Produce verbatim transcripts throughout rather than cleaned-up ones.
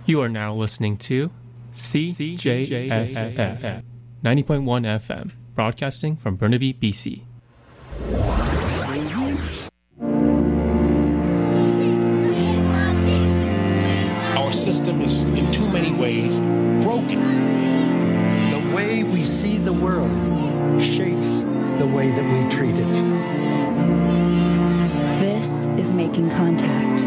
You are now listening to C J S F ninety point one F M, broadcasting from Burnaby, B C. Our system is in too many ways broken. The way we see the world shapes the way that we treat it. This is Making Contact.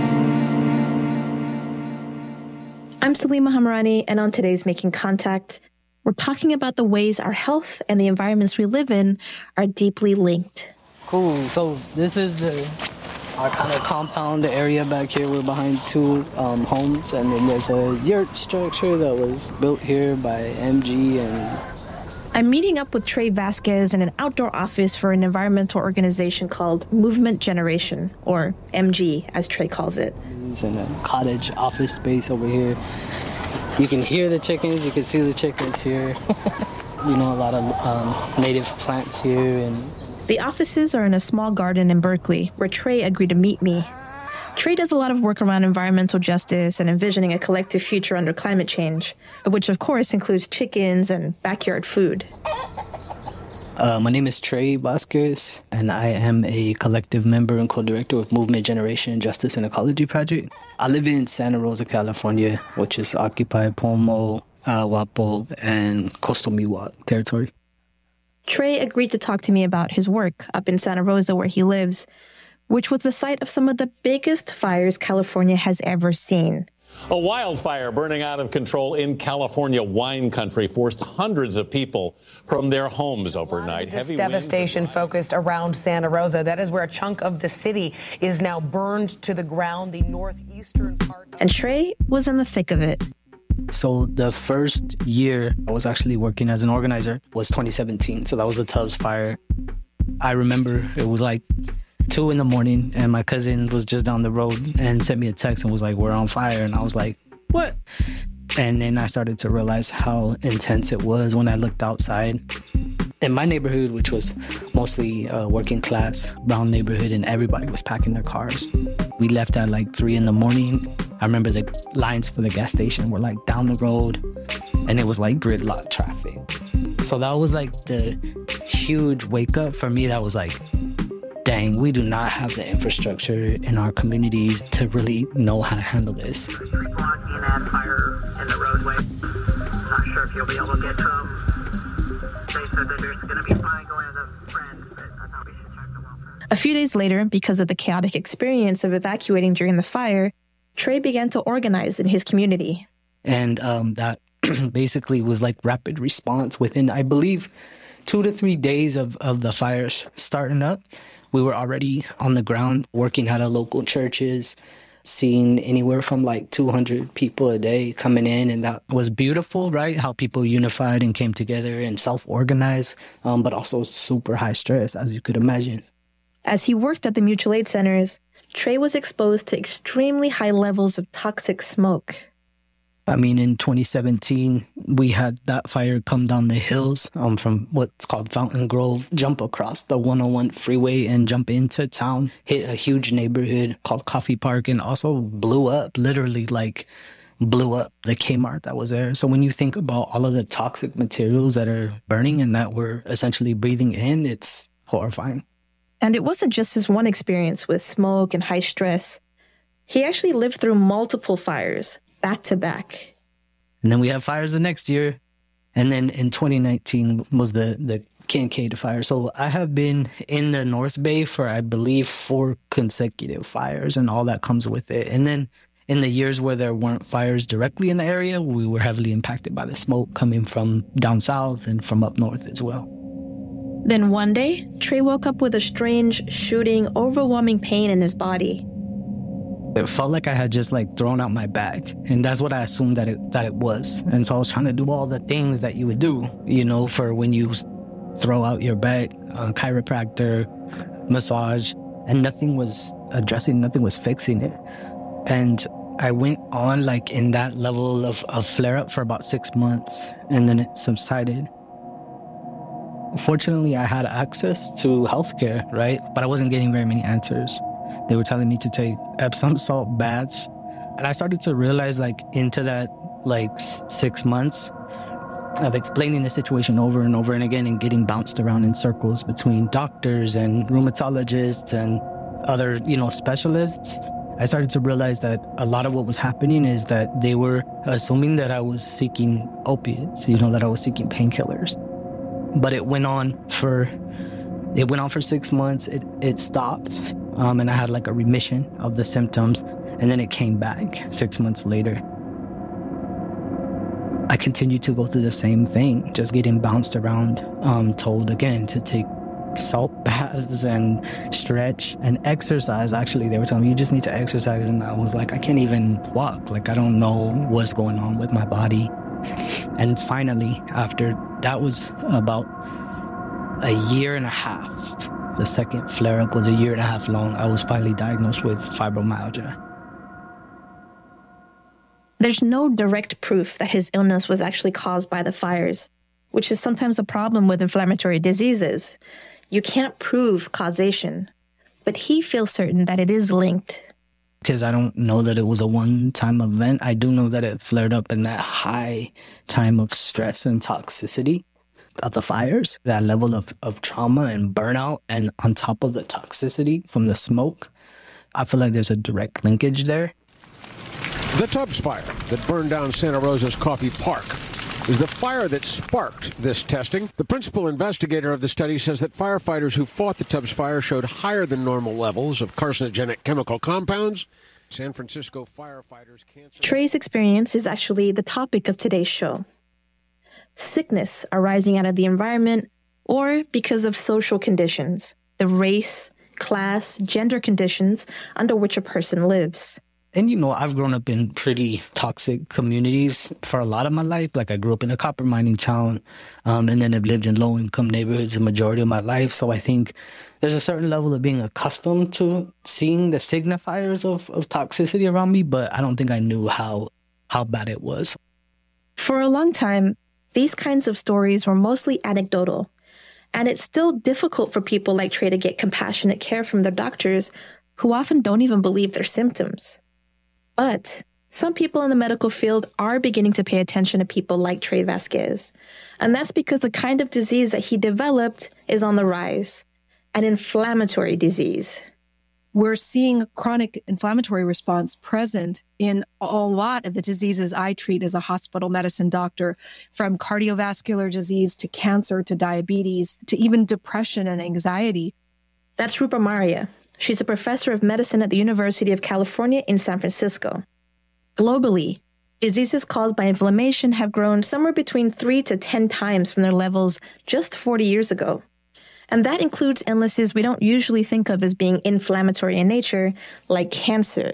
I'm Salima Hamarani, and on today's Making Contact, we're talking about the ways our health and the environments we live in are deeply linked. Cool. So this is the our kind of compound area back here. We're behind two um, homes, and then there's a yurt structure that was built here by M G. And I'm meeting up with Trey Vasquez in an outdoor office for an environmental organization called Movement Generation, or M G, as Trey calls it. It's in a cottage office space over here. You can hear the chickens, you can see the chickens here. You know, a lot of um, native plants here. And the offices are in a small garden in Berkeley, where Trey agreed to meet me. Trey does a lot of work around environmental justice and envisioning a collective future under climate change, which of course includes chickens and backyard food. Uh, my name is Trey Vasquez, and I am a collective member and co-director of Movement Generation Justice and Ecology Project. I live in Santa Rosa, California, which is occupied Pomo, uh, Wapo, and Coastal Miwok territory. Trey agreed to talk to me about his work up in Santa Rosa, where he lives, which was the site of some of the biggest fires California has ever seen. A wildfire burning out of control in California wine country forced hundreds of people from their homes overnight. This devastation focused around Santa Rosa. That is where a chunk of the city is now burned to the ground, the northeastern part. And Trey was in the thick of it. So the first year I was actually working as an organizer was twenty seventeen. So that was the Tubbs fire. I remember it was like two in the morning, and my cousin was just down the road and sent me a text and was like, "We're on fire." And I was like, "What?" And then I started to realize how intense it was when I looked outside. In my neighborhood, which was mostly a working class, brown neighborhood, and everybody was packing their cars. We left at like three in the morning. I remember the lines for the gas station were like down the road, and it was like gridlock traffic. So that was like the huge wake up for me. That was like, dang, we do not have the infrastructure in our communities to really know how to handle this. There's three blocking and fire in the roadway. Not sure if you'll be able to get to them. They said that there's going to be fine going as a friend, but I thought we should check the welfare. A few days later, because of the chaotic experience of evacuating during the fire, Trey began to organize in his community. And um, that basically was like rapid response within, I believe, two to three days of, of the fires starting up. We were already on the ground working at our local churches, seeing anywhere from like two hundred people a day coming in. And that was beautiful, right? How people unified and came together and self-organized, um, but also super high stress, as you could imagine. As he worked at the mutual aid centers, Trey was exposed to extremely high levels of toxic smoke. I mean, in twenty seventeen, we had that fire come down the hills um, from what's called Fountain Grove, jump across the one oh one freeway and jump into town, hit a huge neighborhood called Coffee Park, and also blew up, literally like blew up the Kmart that was there. So when you think about all of the toxic materials that are burning and that we're essentially breathing in, it's horrifying. And it wasn't just his one experience with smoke and high stress. He actually lived through multiple fires, back to back. And then we had fires the next year. And then in twenty nineteen was the, the Kincaid fire. So I have been in the North Bay for, I believe, four consecutive fires and all that comes with it. And then in the years where there weren't fires directly in the area, we were heavily impacted by the smoke coming from down south and from up north as well. Then one day, Trey woke up with a strange, shooting, overwhelming pain in his body. It felt like I had just like thrown out my back, and that's what I assumed that it that it was. And so I was trying to do all the things that you would do, you know, for when you throw out your back, uh, chiropractor, massage, and nothing was addressing, nothing was fixing it. And I went on like in that level of, of flare-up for about six months, and then it subsided. Fortunately, I had access to healthcare, right? But I wasn't getting very many answers. They were telling me to take Epsom salt baths And I started to realize, like, into that, like, six months of explaining the situation over and over and again and getting bounced around in circles between doctors and rheumatologists and other, you know, specialists, I started to realize that a lot of what was happening is that they were assuming that I was seeking opiates, you know, that I was seeking painkillers. But it went on for, it went on for six months. It, it stopped. Um, and I had like a remission of the symptoms. And then it came back six months later. I continued to go through the same thing, just getting bounced around, um, told again to take salt baths and stretch and exercise. Actually, they were telling me, you just need to exercise. And I was like, I can't even walk. Like, I don't know what's going on with my body. And finally, after that was about a year and a half, the second flare-up was a year and a half long, I was finally diagnosed with fibromyalgia. There's no direct proof that his illness was actually caused by the fires, which is sometimes a problem with inflammatory diseases. You can't prove causation, but he feels certain that it is linked. Because I don't know that it was a one-time event. I do know that it flared up in that high time of stress and toxicity of the fires, that level of, of trauma and burnout, and on top of the toxicity from the smoke. I feel like there's a direct linkage there. The Tubbs fire that burned down Santa Rosa's Coffey Park is the fire that sparked this testing. The principal investigator of the study says that firefighters who fought the Tubbs fire showed higher than normal levels of carcinogenic chemical compounds. San Francisco firefighters cancer. Trey's experience is actually the topic of today's show. Sickness arising out of the environment or because of social conditions, the race, class, gender conditions under which a person lives. And, you know, I've grown up in pretty toxic communities for a lot of my life. Like, I grew up in a copper mining town, um, and then have lived in low-income neighborhoods the majority of my life. So I think there's a certain level of being accustomed to seeing the signifiers of, of toxicity around me, but I don't think I knew how how bad it was. For a long time, these kinds of stories were mostly anecdotal, and it's still difficult for people like Trey to get compassionate care from their doctors, who often don't even believe their symptoms. But some people in the medical field are beginning to pay attention to people like Trey Vasquez. And that's because the kind of disease that he developed is on the rise, an inflammatory disease. We're seeing chronic inflammatory response present in a lot of the diseases I treat as a hospital medicine doctor, from cardiovascular disease to cancer to diabetes to even depression and anxiety. That's Rupa Marya. She's a professor of medicine at the University of California in San Francisco. Globally, diseases caused by inflammation have grown somewhere between three to ten times from their levels just forty years ago. And that includes illnesses we don't usually think of as being inflammatory in nature, like cancer.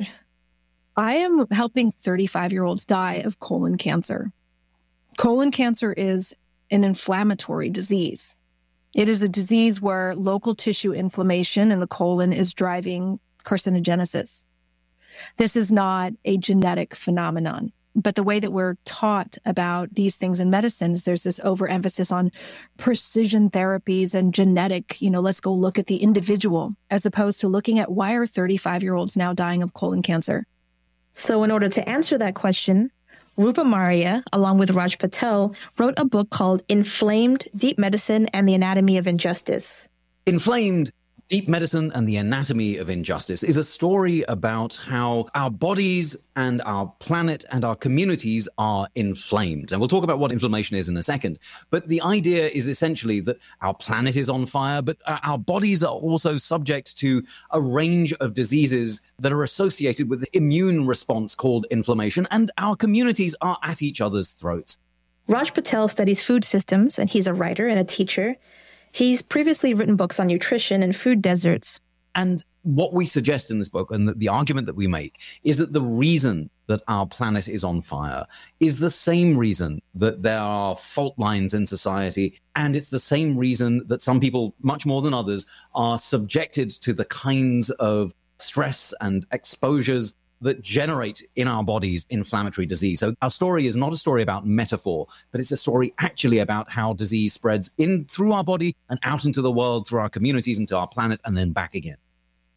I am helping thirty-five-year-olds die of colon cancer. Colon cancer is an inflammatory disease. It is a disease where local tissue inflammation in the colon is driving carcinogenesis. This is not a genetic phenomenon, but the way that we're taught about these things in medicine is there's this overemphasis on precision therapies and genetic, you know, let's go look at the individual, as opposed to looking at why are thirty-five-year-olds now dying of colon cancer? So in order to answer that question, Rupa Marya, along with Raj Patel, wrote a book called Inflamed, Deep Medicine and the Anatomy of Injustice. Inflamed, Deep Medicine and the Anatomy of Injustice is a story about how our bodies and our planet and our communities are inflamed. And we'll talk about what inflammation is in a second. But the idea is essentially that our planet is on fire, but our bodies are also subject to a range of diseases that are associated with the immune response called inflammation, and our communities are at each other's throats. Raj Patel studies food systems, and he's a writer and a teacher. He's previously written books on nutrition and food deserts. And what we suggest in this book, and the, the argument that we make, is that the reason that our planet is on fire is the same reason that there are fault lines in society, and it's the same reason that some people, much more than others, are subjected to the kinds of stress and exposures that generate in our bodies inflammatory disease. So our story is not a story about metaphor, but it's a story actually about how disease spreads in through our body and out into the world, through our communities, into our planet, and then back again.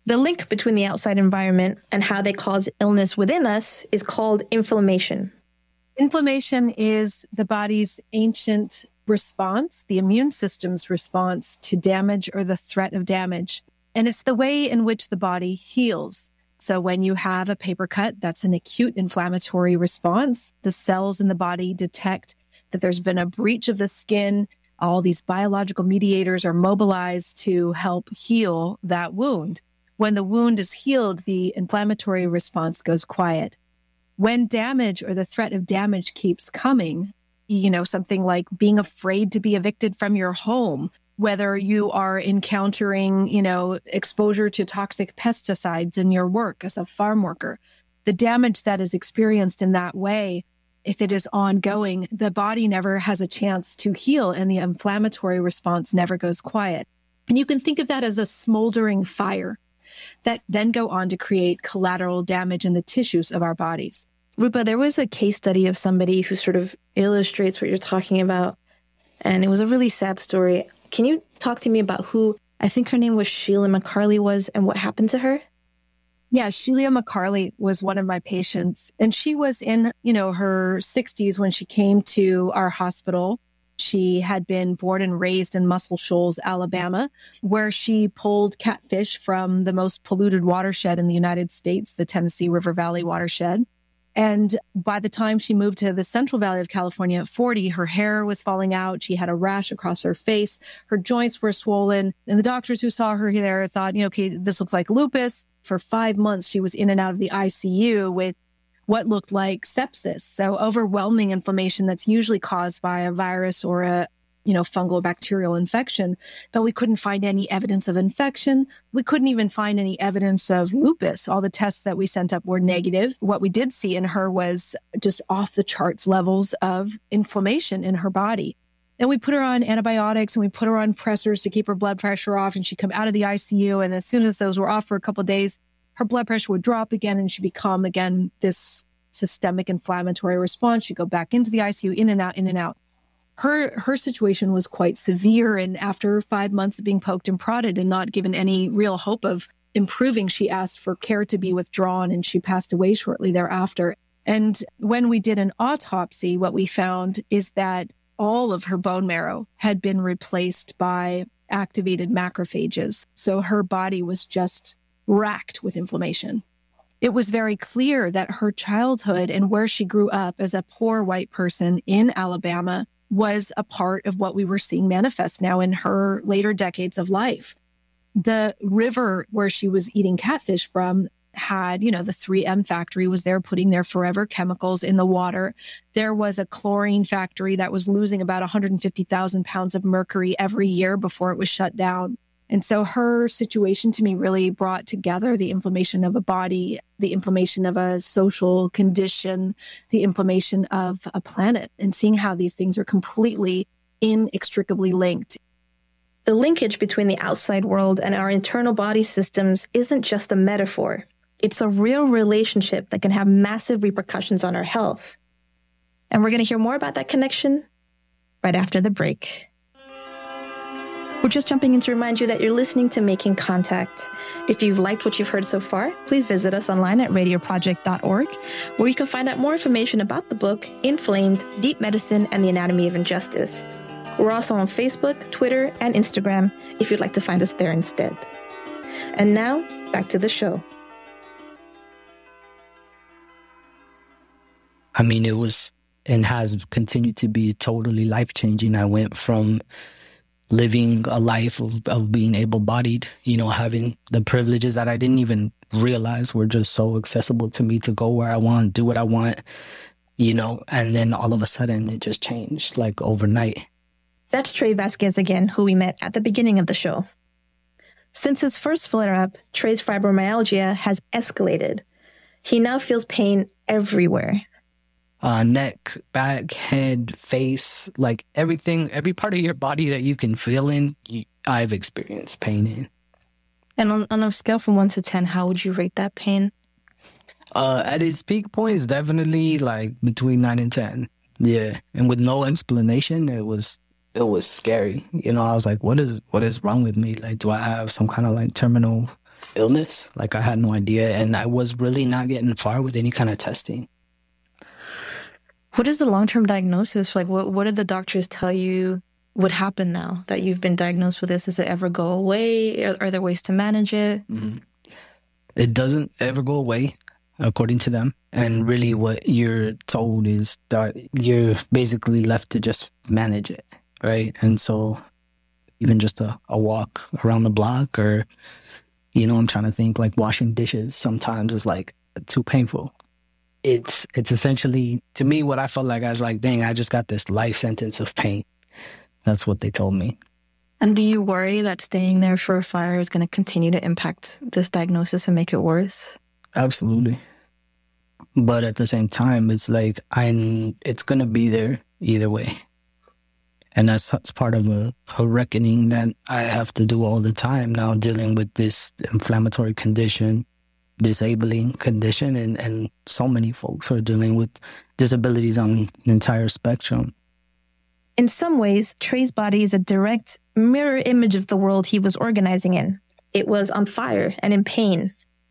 The link between the outside environment and how they cause illness within us is called inflammation. Inflammation is the body's ancient response, the immune system's response to damage or the threat of damage. And it's the way in which the body heals. So when you have a paper cut, that's an acute inflammatory response. The cells in the body detect that there's been a breach of the skin. All these biological mediators are mobilized to help heal that wound. When the wound is healed, the inflammatory response goes quiet. When damage or the threat of damage keeps coming, you know, something like being afraid to be evicted from your home, whether you are encountering, you know, exposure to toxic pesticides in your work as a farm worker, the damage that is experienced in that way, if it is ongoing, the body never has a chance to heal and the inflammatory response never goes quiet. And you can think of that as a smoldering fire that then go on to create collateral damage in the tissues of our bodies. Rupa, there was a case study of somebody who sort of illustrates what you're talking about, and it was a really sad story. Can you talk to me about who, I think her name was Sheila McCarley was, and what happened to her? Yeah, Sheila McCarley was one of my patients, and she was in, you know, her sixties when she came to our hospital. She had been born and raised in Muscle Shoals, Alabama, where she pulled catfish from the most polluted watershed in the United States, the Tennessee River Valley watershed. And by the time she moved to the Central Valley of California at forty, her hair was falling out. She had a rash across her face. Her joints were swollen. And the doctors who saw her there thought, you know, okay, this looks like lupus. For five months, she was in and out of the I C U with what looked like sepsis. So overwhelming inflammation that's usually caused by a virus or a, you know, fungal bacterial infection. But we couldn't find any evidence of infection. We couldn't even find any evidence of lupus. All the tests that we sent up were negative. What we did see in her was just off the charts levels of inflammation in her body. And we put her on antibiotics and we put her on pressors to keep her blood pressure off. And she'd come out of the I C U. And as soon as those were off for a couple of days, her blood pressure would drop again and she'd become, again, this systemic inflammatory response. She'd go back into the I C U, in and out, in and out. Her her situation was quite severe. And after five months of being poked and prodded and not given any real hope of improving, she asked for care to be withdrawn and she passed away shortly thereafter. And when we did an autopsy, what we found is that all of her bone marrow had been replaced by activated macrophages. So her body was just racked with inflammation. It was very clear that her childhood and where she grew up as a poor white person in Alabama was a part of what we were seeing manifest now in her later decades of life. The river where she was eating catfish from had, you know, the three M factory was there putting their forever chemicals in the water. There was a chlorine factory that was losing about one hundred fifty thousand pounds of mercury every year before it was shut down. And so her situation to me really brought together the inflammation of a body, the inflammation of a social condition, the inflammation of a planet, and seeing how these things are completely inextricably linked. The linkage between the outside world and our internal body systems isn't just a metaphor. It's a real relationship that can have massive repercussions on our health. And we're going to hear more about that connection right after the break. We're just jumping in to remind you that you're listening to Making Contact. If you've liked what you've heard so far, please visit us online at radio project dot org, where you can find out more information about the book, Inflamed, Deep Medicine, and the Anatomy of Injustice. We're also on Facebook, Twitter, and Instagram if you'd like to find us there instead. And now, back to the show. I mean, it was and has continued to be totally life-changing. I went from living a life of, of being able-bodied, you know, having the privileges that I didn't even realize were just so accessible to me to go where I want, do what I want, you know, and then all of a sudden it just changed like overnight. That's Trey Vasquez again, who we met at the beginning of the show. Since his first flare-up, Trey's fibromyalgia has escalated. He now feels pain everywhere. Uh, neck, back, head, face, like everything, every part of your body that you can feel in, you, I've experienced pain in. And on, on a scale from one to ten, how would you rate that pain? Uh, at its peak point, it's definitely like between nine and ten. Yeah. And with no explanation, it was, it was scary. You know, I was like, what is, what is wrong with me? Like, do I have some kind of like terminal illness. Like I had no idea, and I was really not getting far with any kind of testing. What is the long-term diagnosis? Like, what, what did the doctors tell you would happen now that you've been diagnosed with this? Does it ever go away? Are, are there ways to manage it? Mm-hmm. It doesn't ever go away, according to them. And really what you're told is that you're basically left to just manage it, right? And so even just a, a walk around the block or, you know, I'm trying to think like washing dishes sometimes is like too painful. It's it's essentially, to me, what I felt like I was like, dang, I just got this life sentence of pain. That's what they told me. And do you worry that staying there for a fire is going to continue to impact this diagnosis and make it worse? Absolutely. But at the same time, it's like, I'm, it's going to be there either way. And that's, that's part of a, a reckoning that I have to do all the time now, dealing with this inflammatory condition, disabling condition, and, and so many folks are dealing with disabilities on an entire spectrum. In some ways, Trey's body is a direct mirror image of the world he was organizing in. It was on fire and in pain.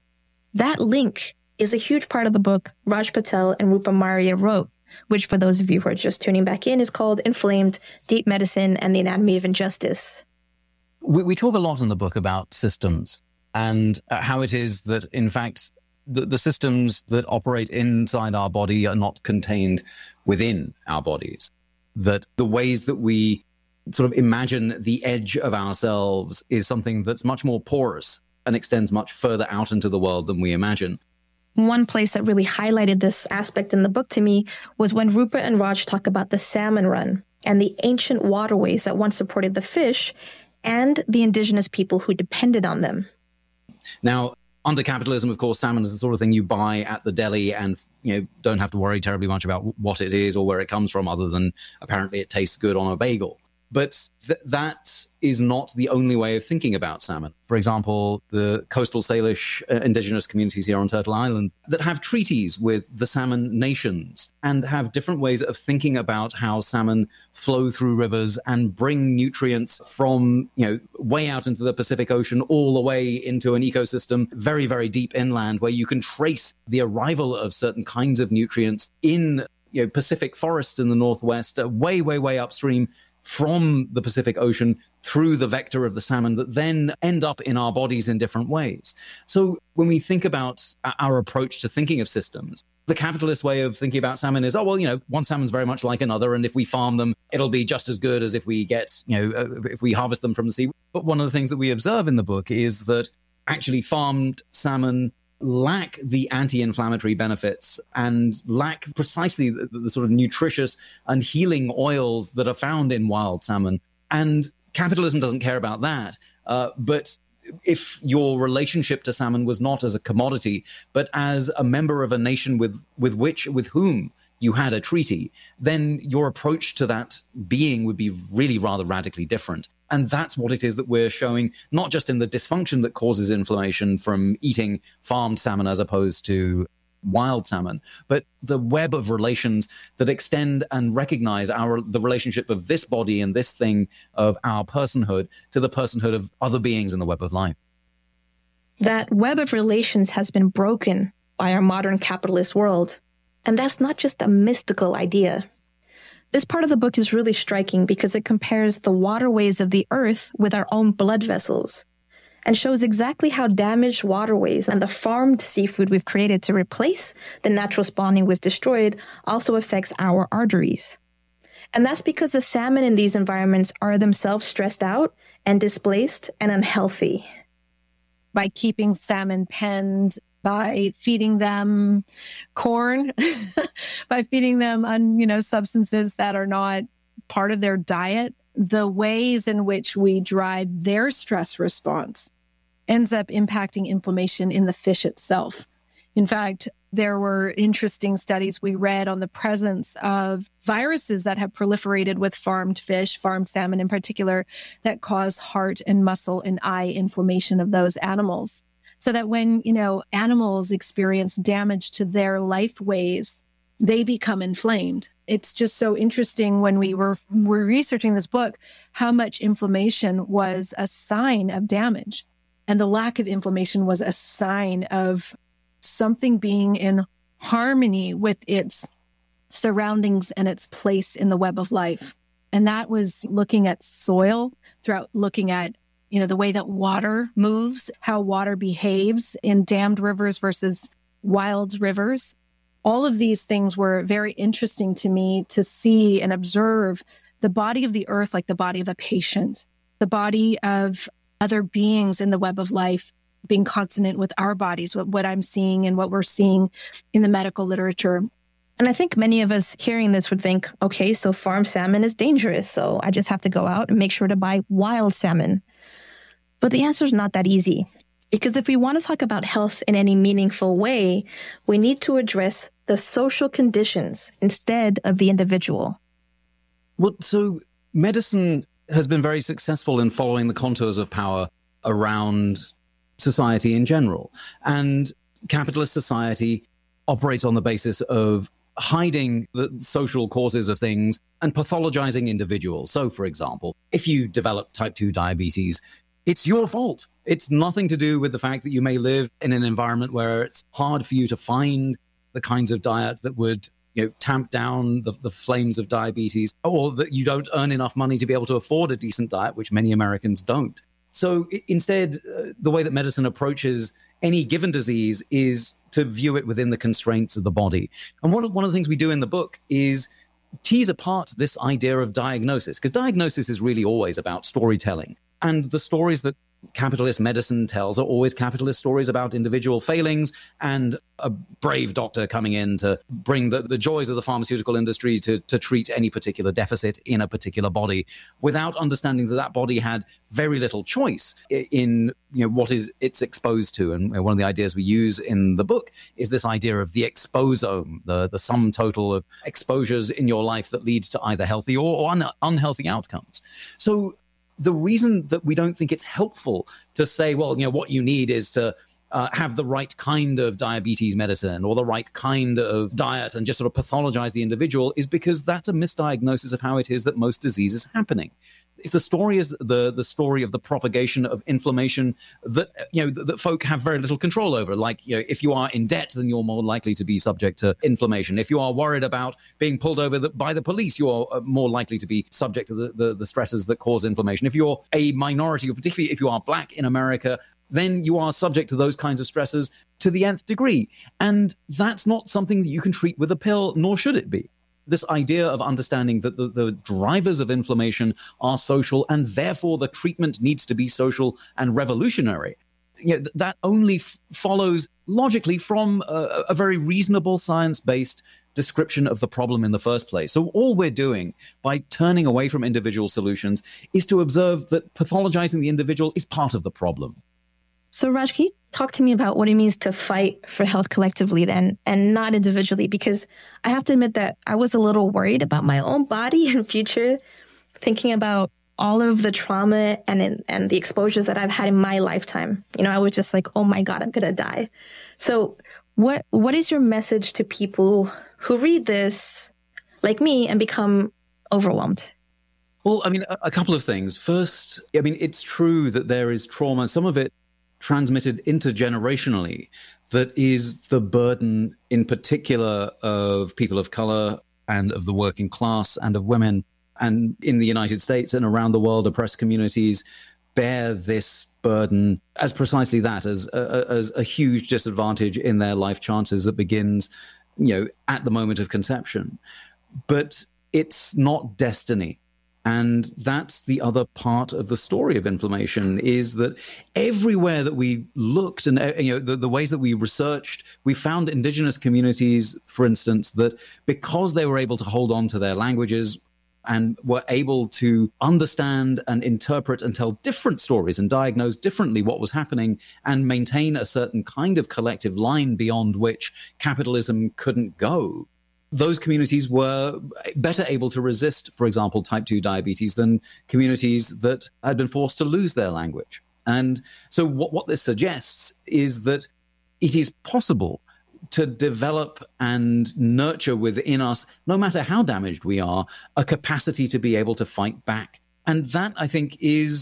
That link is a huge part of the book Raj Patel and Rupa Marya wrote, which for those of you who are just tuning back in is called Inflamed, Deep Medicine and the Anatomy of Injustice. We, we talk a lot in the book about systems and how it is that, in fact, the, the systems that operate inside our body are not contained within our bodies. That the ways that we sort of imagine the edge of ourselves is something that's much more porous and extends much further out into the world than we imagine. One place that really highlighted this aspect in the book to me was when Rupa and Raj talk about the salmon run and the ancient waterways that once supported the fish and the indigenous people who depended on them. Now, under capitalism, of course, salmon is the sort of thing you buy at the deli and, you know, don't have to worry terribly much about what it is or where it comes from, other than apparently it tastes good on a bagel. But th- that is not the only way of thinking about salmon. For example, the coastal Salish uh, indigenous communities here on Turtle Island that have treaties with the salmon nations and have different ways of thinking about how salmon flow through rivers and bring nutrients from, you know, way out into the Pacific Ocean all the way into an ecosystem very, very deep inland, where you can trace the arrival of certain kinds of nutrients in, you know, Pacific forests in the Northwest, uh, way, way, way upstream from the Pacific Ocean through the vector of the salmon that then end up in our bodies in different ways. So when we think about our approach to thinking of systems, the capitalist way of thinking about salmon is, oh, well, you know, one salmon's very much like another, and if we farm them, it'll be just as good as if we get, you know, uh, if we harvest them from the sea. But one of the things that we observe in the book is that actually farmed salmon lack the anti-inflammatory benefits and lack precisely the, the sort of nutritious and healing oils that are found in wild salmon. And capitalism doesn't care about that. Uh, but if your relationship to salmon was not as a commodity, but as a member of a nation with, with which, with whom you had a treaty, then your approach to that being would be really rather radically different. And that's what it is that we're showing, not just in the dysfunction that causes inflammation from eating farmed salmon as opposed to wild salmon, but the web of relations that extend and recognize our the relationship of this body and this thing of our personhood to the personhood of other beings in the web of life. That web of relations has been broken by our modern capitalist world. And that's not just a mystical idea. This part of the book is really striking because it compares the waterways of the earth with our own blood vessels and shows exactly how damaged waterways and the farmed seafood we've created to replace the natural spawning we've destroyed also affects our arteries. And that's because the salmon in these environments are themselves stressed out and displaced and unhealthy. By keeping salmon penned, by feeding them corn, by feeding them on, you know, substances that are not part of their diet, the ways in which we drive their stress response ends up impacting inflammation in the fish itself. In fact, there were interesting studies we read on the presence of viruses that have proliferated with farmed fish, farmed salmon in particular, that cause heart and muscle and eye inflammation of those animals. So that when, you know, animals experience damage to their life ways, they become inflamed. It's just so interesting when we were, were researching this book, how much inflammation was a sign of damage. And the lack of inflammation was a sign of something being in harmony with its surroundings and its place in the web of life. And that was looking at soil, throughout looking at, you know, the way that water moves, how water behaves in dammed rivers versus wild rivers. All of these things were very interesting to me to see and observe the body of the earth like the body of a patient, the body of other beings in the web of life being consonant with our bodies, what, what I'm seeing and what we're seeing in the medical literature. And I think many of us hearing this would think, okay, so farm salmon is dangerous, so I just have to go out and make sure to buy wild salmon. But the answer is not that easy. Because if we want to talk about health in any meaningful way, we need to address the social conditions instead of the individual. Well, so medicine has been very successful in following the contours of power around society in general. And capitalist society operates on the basis of hiding the social causes of things and pathologizing individuals. So, for example, if you develop type two diabetes, it's your fault. It's nothing to do with the fact that you may live in an environment where it's hard for you to find the kinds of diet that would, you know, tamp down the, the flames of diabetes, or that you don't earn enough money to be able to afford a decent diet, which many Americans don't. So I- instead, uh, the way that medicine approaches any given disease is to view it within the constraints of the body. And one of, one of the things we do in the book is tease apart this idea of diagnosis, because diagnosis is really always about storytelling. And the stories that capitalist medicine tells are always capitalist stories about individual failings and a brave doctor coming in to bring the, the joys of the pharmaceutical industry to, to treat any particular deficit in a particular body, without understanding that that body had very little choice in, you know, what is it's exposed to. And one of the ideas we use in the book is this idea of the exposome, the, the sum total of exposures in your life that leads to either healthy or, or un, unhealthy outcomes. So the reason that we don't think it's helpful to say, well, you know, what you need is to uh, have the right kind of diabetes medicine or the right kind of diet and just sort of pathologize the individual is because that's a misdiagnosis of how it is that most disease is happening. If the story is the the story of the propagation of inflammation that, you know, that, that folk have very little control over, like, you know, if you are in debt, then you're more likely to be subject to inflammation. If you are worried about being pulled over the, by the police, you are more likely to be subject to the, the, the stresses that cause inflammation. If you're a minority, or particularly if you are black in America, then you are subject to those kinds of stresses to the nth degree. And that's not something that you can treat with a pill, nor should it be. This idea of understanding that the, the drivers of inflammation are social, and therefore the treatment needs to be social and revolutionary, you know, that only f- follows logically from a, a very reasonable science-based description of the problem in the first place. So all we're doing by turning away from individual solutions is to observe that pathologizing the individual is part of the problem. So Raj, can you talk to me about what it means to fight for health collectively then, and not individually? Because I have to admit that I was a little worried about my own body and future, thinking about all of the trauma and and the exposures that I've had in my lifetime. You know, I was just like, oh my God, I'm going to die. So what what is your message to people who read this, like me, and become overwhelmed? Well, I mean, a, a couple of things. First, I mean, it's true that there is trauma, some of it transmitted intergenerationally, that is the burden in particular of people of color and of the working class and of women. And in the United States and around the world, oppressed communities bear this burden as precisely that, as a, as a huge disadvantage in their life chances that begins, you know, at the moment of conception. But it's not destiny. And that's the other part of the story of inflammation, is that everywhere that we looked and, you know, the, the ways that we researched, we found indigenous communities, for instance, that because they were able to hold on to their languages and were able to understand and interpret and tell different stories and diagnose differently what was happening and maintain a certain kind of collective line beyond which capitalism couldn't go, those communities were better able to resist, for example, type two diabetes than communities that had been forced to lose their language. And so what, what this suggests is that it is possible to develop and nurture within us, no matter how damaged we are, a capacity to be able to fight back. And that, I think, is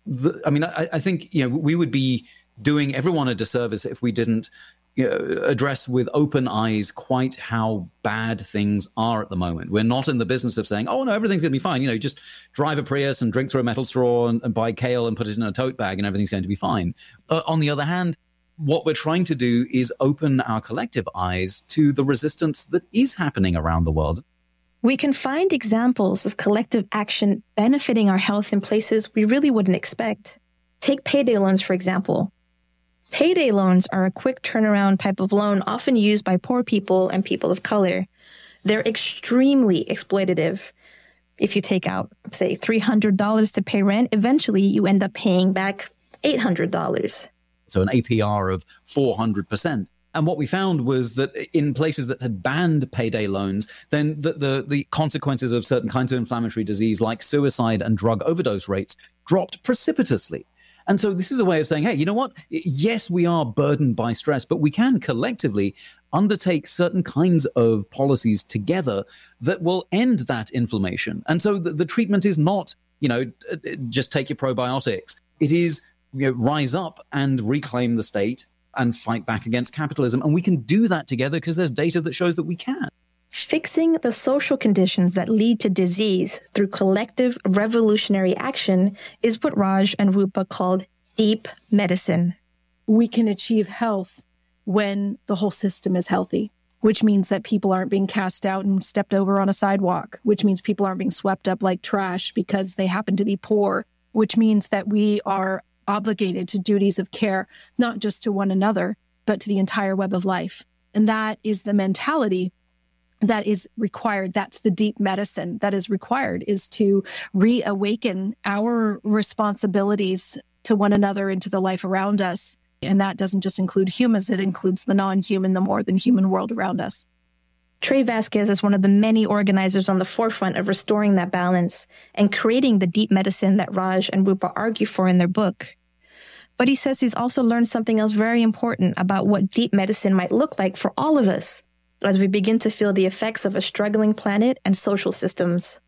the, I mean, I, I think, you know, we would be doing everyone a disservice if we didn't, you know, address with open eyes quite how bad things are at the moment. We're not in the business of saying, oh, no, everything's going to be fine. You know, just drive a Prius and drink through a metal straw and, and buy kale and put it in a tote bag and everything's going to be fine. Uh, on the other hand, what we're trying to do is open our collective eyes to the resistance that is happening around the world. We can find examples of collective action benefiting our health in places we really wouldn't expect. Take payday loans, for example. Payday loans are a quick turnaround type of loan often used by poor people and people of color. They're extremely exploitative. If you take out, say, three hundred dollars to pay rent, eventually you end up paying back eight hundred dollars. So an A P R of four hundred percent. And what we found was that in places that had banned payday loans, then the, the, the consequences of certain kinds of inflammatory disease like suicide and drug overdose rates dropped precipitously. And so this is a way of saying, hey, you know what? Yes, we are burdened by stress, but we can collectively undertake certain kinds of policies together that will end that inflammation. And so the, the treatment is not, you know, just take your probiotics. It is, you know, rise up and reclaim the state and fight back against capitalism. And we can do that together because there's data that shows that we can. Fixing the social conditions that lead to disease through collective revolutionary action is what Raj and Rupa called deep medicine. We can achieve health when the whole system is healthy, which means that people aren't being cast out and stepped over on a sidewalk, which means people aren't being swept up like trash because they happen to be poor, which means that we are obligated to duties of care, not just to one another, but to the entire web of life. And that is the mentality that is required. That's the deep medicine that is required, is to reawaken our responsibilities to one another and to the life around us. And that doesn't just include humans, it includes the non-human, the more than human world around us. Trey Vasquez is one of the many organizers on the forefront of restoring that balance and creating the deep medicine that Raj and Rupa argue for in their book. But he says he's also learned something else very important about what deep medicine might look like for all of us as we begin to feel the effects of a struggling planet and social systems.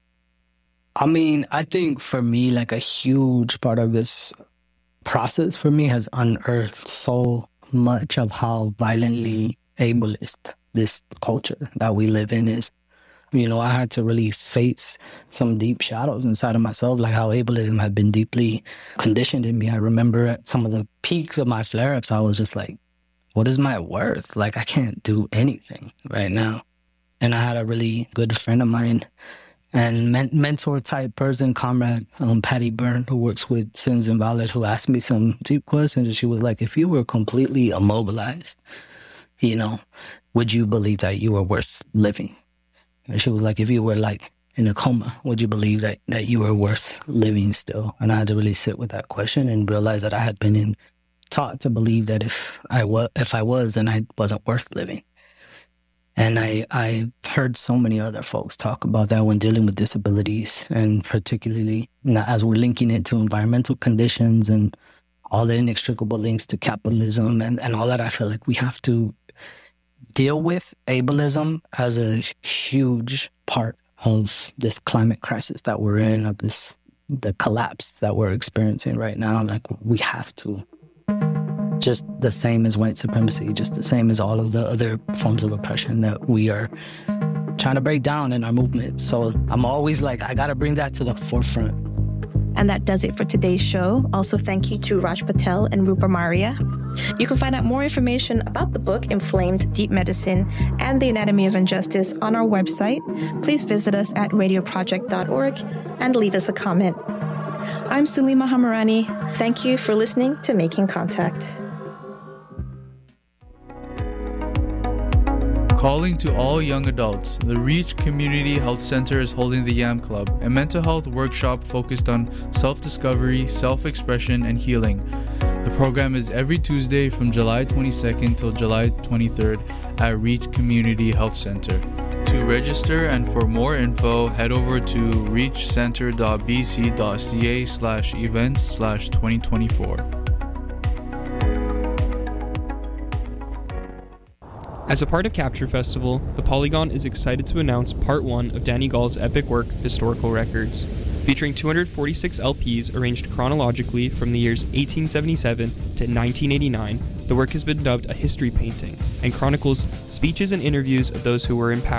I mean, I think for me, like a huge part of this process for me has unearthed so much of how violently ableist this culture that we live in is. You know, I had to really face some deep shadows inside of myself, like how ableism had been deeply conditioned in me. I remember at some of the peaks of my flare-ups, I was just like, what is my worth? Like, I can't do anything right now. And I had a really good friend of mine and men- mentor-type person, comrade, um, Patty Byrne, who works with Citizens Invalid, who asked me some deep questions. And she was like, if you were completely immobilized, you know, would you believe that you were worth living? And she was like, if you were like in a coma, would you believe that, that you were worth living still? And I had to really sit with that question and realize that I had been in, taught to believe that if I was, if I was, then I wasn't worth living. And I, I've heard so many other folks talk about that when dealing with disabilities, and particularly as we're linking it to environmental conditions and all the inextricable links to capitalism and, and all that. I feel like we have to deal with ableism as a huge part of this climate crisis that we're in, of this, the collapse that we're experiencing right now. Like, we have to. Just the same as white supremacy, just the same as all of the other forms of oppression that we are trying to break down in our movement. So I'm always like, I got to bring that to the forefront. And that does it for today's show. Also, thank you to Raj Patel and Rupa Maria. You can find out more information about the book, Inflamed Deep Medicine and the Anatomy of Injustice, on our website. Please visit us at radio project dot org and leave us a comment. I'm Salima Hamarani. Thank you for listening to Making Contact. Calling to all young adults, the Reach Community Health Center is holding the YAM Club, a mental health workshop focused on self-discovery, self-expression, and healing. The program is every Tuesday from July twenty-second till July twenty-third at Reach Community Health Center. To register and for more info, head over to reachcenter dot b c dot c a slash events slash twenty twenty-four. As a part of Capture Festival, the Polygon is excited to announce part one of Danny Gall's epic work, Historical Records. Featuring two hundred forty-six L Ps arranged chronologically from the years eighteen seventy-seven to nineteen eighty-nine, the work has been dubbed a history painting and chronicles speeches and interviews of those who were in power